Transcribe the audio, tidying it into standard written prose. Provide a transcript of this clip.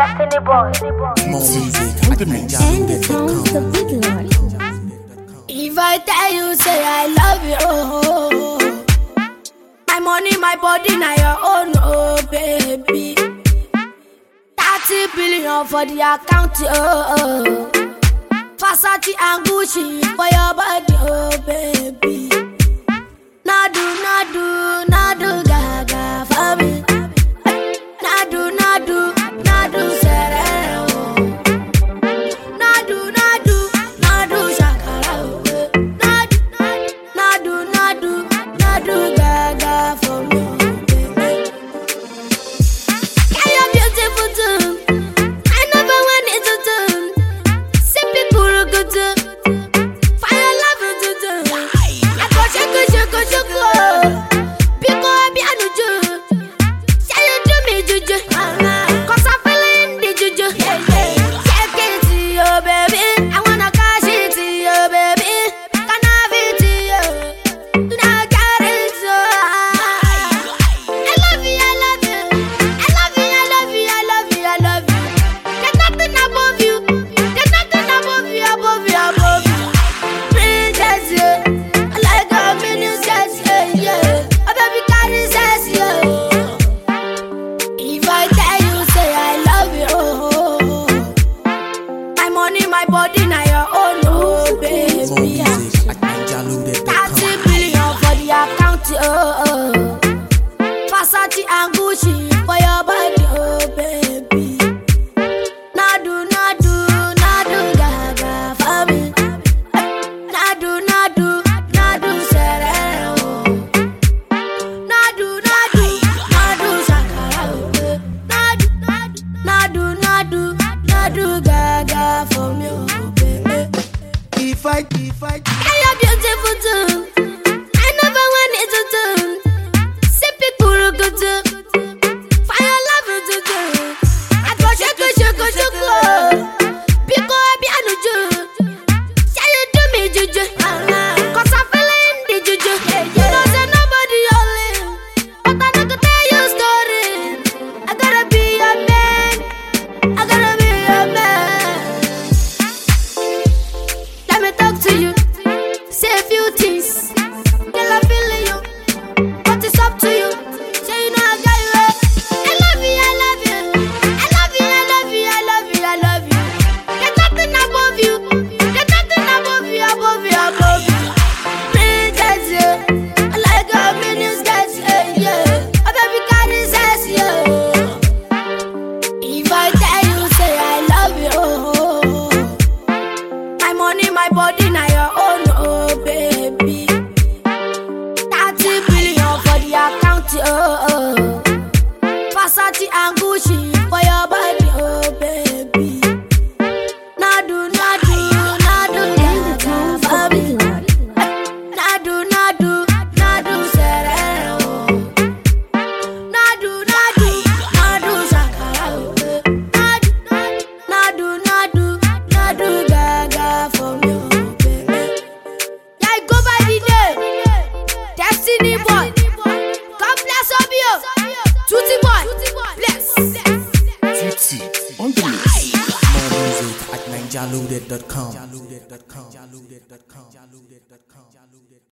Destiny boy. More music at NigerLoaded.com. If I tell you, say I love you, oh, my money, my body, now your own, oh, baby. 30 billion for the account, oh. Versace and Gucci for your body, oh, baby. Nadu, gaga for me. Nadu, sereno. Nadu, shakara. Nadu, gaga for me, baby. Yeah, you're beautiful too. I never want it to do. See people good too. Fire love to do. I go shake. Because I be a juju. Say you do me juju. Cause I'm feeling the juju. Check it to you, baby. I wanna cash it to you, baby. Can I have it to you? Now get it so. I love you. There's nothing above you. Princess, yeah. I like a miniskirt, yeah. A baby carry says, yeah. If I tell you, say I love you, oh. My money, my body, now your own, oh, More baby. music at NigerLoaded.com. 30 billion for the account, oh. Versace and Gucci for your body, oh, baby. Nadu, gaga for me. Nadu, sereno. Nadu, shakara. Nadu, gaga for me, oh, baby. If I Yeah, you're beautiful too. I never want it to do. See people good too. Fire love to do. I go shake. Because I be a juju. Say you do me juju. Cause I'm feeling the juju. You know say nobody only. But I know to tell you story. I gotta be your man. Let me talk to you. Say a few things. Girl, I feel you. But it's up to you. Say you know I got you. I love you. There's nothing above you. Princess, yeah. I like a miniskirt, yeah. A baby carry says, yeah. If I tell you, say I love you, oh. My money, my body, now your own, oh, baby. 30 billion for the account, oh. Versace and Gucci for your body, oh, baby. Nadu, gaga for me. Nadu, sereno. Nadu, shakara. Nadu, gaga for me, oh, baby. Yeah, I go by the name Destiny boy. God bless you. Tutti boy. Bless. Tutti on the mix. More music at NigerLoaded.com.